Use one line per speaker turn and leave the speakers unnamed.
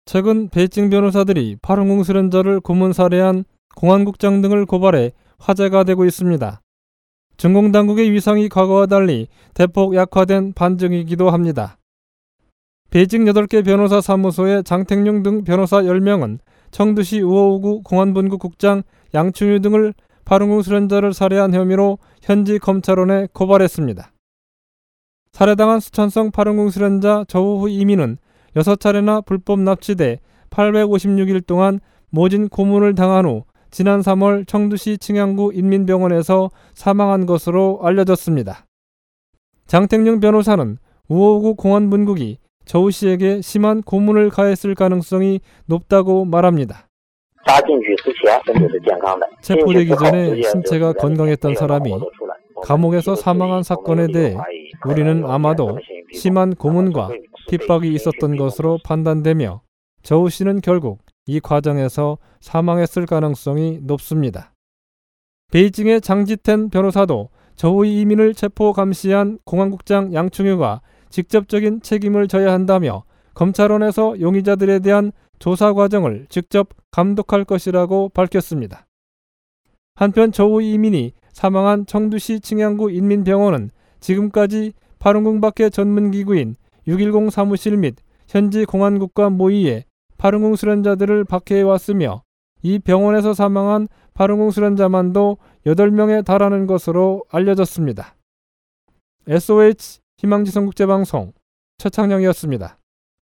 최근 베이징 변호사들이 파룬궁 수련자를 고문 살해한 공안국장 등을 고발해 화제가 되고 있습니다. 중공 당국의 위상이 과거와 달리 대폭 약화된 반증이기도 합니다. 베이징 8개 변호사 사무소의 장택룡 등 변호사 10명은 청두시 우호우구 공안본부 국장 양충유 등을 파룬궁 수련자를 살해한 혐의로 현지 검찰원에 고발했습니다. 살해당한 수천성 파룬궁 수련자 저우후 이민은 6차례나 불법 납치돼 856일 동안 모진 고문을 당한 후 지난 3월 청두시 칭양구 인민병원에서 사망한 것으로 알려졌습니다. 장택룡 변호사는 우호우구 공안본국이 저우 씨에게 심한 고문을 가했을 가능성이 높다고 말합니다. 체포되기 전에 신체가 건강했던 사람이 감옥에서 사망한 사건에 대해 우리는 아마도 심한 고문과 핍박이 있었던 것으로 판단되며 저우 씨는 결국 이 과정에서 사망했을 가능성이 높습니다. 베이징의 장지텐 변호사도 저우의 이민을 체포 감시한 공안국장 양충유가 직접적인 책임을 져야 한다며 검찰원에서 용의자들에 대한 조사 과정을 직접 감독할 것이라고 밝혔습니다. 한편 저우의 이민이 사망한 청두시 칭양구 인민병원은 지금까지 파룬궁 밖의 전문기구인 610 사무실 및 현지 공안국과 모의해 파룬궁 수련자들을 박해해왔으며 이 병원에서 사망한 파룬궁 수련자만도 8명에 달하는 것으로 알려졌습니다. SOH 희망지성국제방송 최창영이었습니다.